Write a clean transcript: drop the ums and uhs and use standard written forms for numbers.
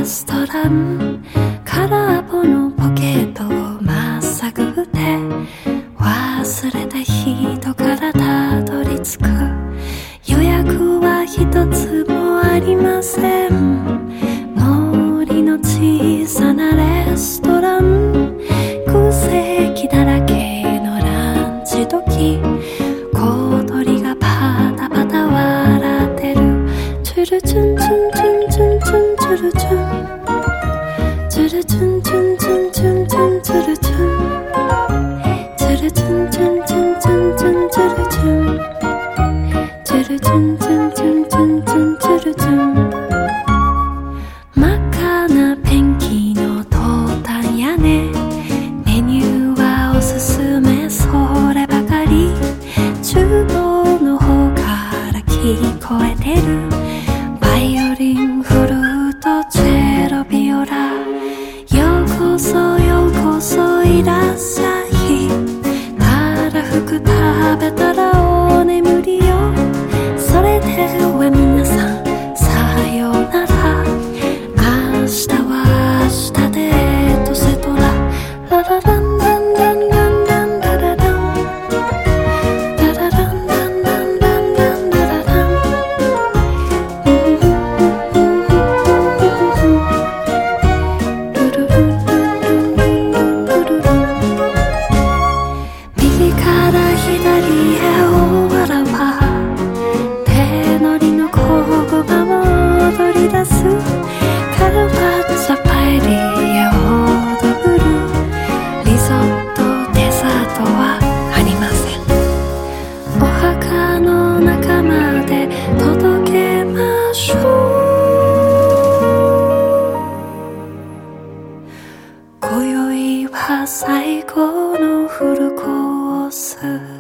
ストラン空っぽのポケットをまっさぐって忘れた人からたどり着く。予約は一つもありません。森の小さなレストラン、空席だらけのランチ時、小鳥がパタパタ笑ってる。チュルチュンチュンチュンチュンチュンチュルチュン、チュルチュンチュンチュンチュンチュンチュルチュン、チュルチュンチュンチュンチュンチュンチュルチュン、チュルチュンチュンチュンチュンチュンチュルチュン。真っ赤なペンキのトータン屋根、メニューはおすすめそればかり。厨房の方から聞こえてる。バイオリン、フルート、チェロ、ビオラ。ようこそようこそいらっしゃい。たらふく食べたらお眠りよ。それでは皆さんさようなら。明日は明日でエトセトラ。ララランランランランランラララン、ララランランランランランラララン。右から左へおわらわ、手乗りの小駒も踊り出す。カルパッチョ、パエリア、オードブル、リゾット、デザートはありません。お墓の中まで届けましょう。今宵は最後のフルコース。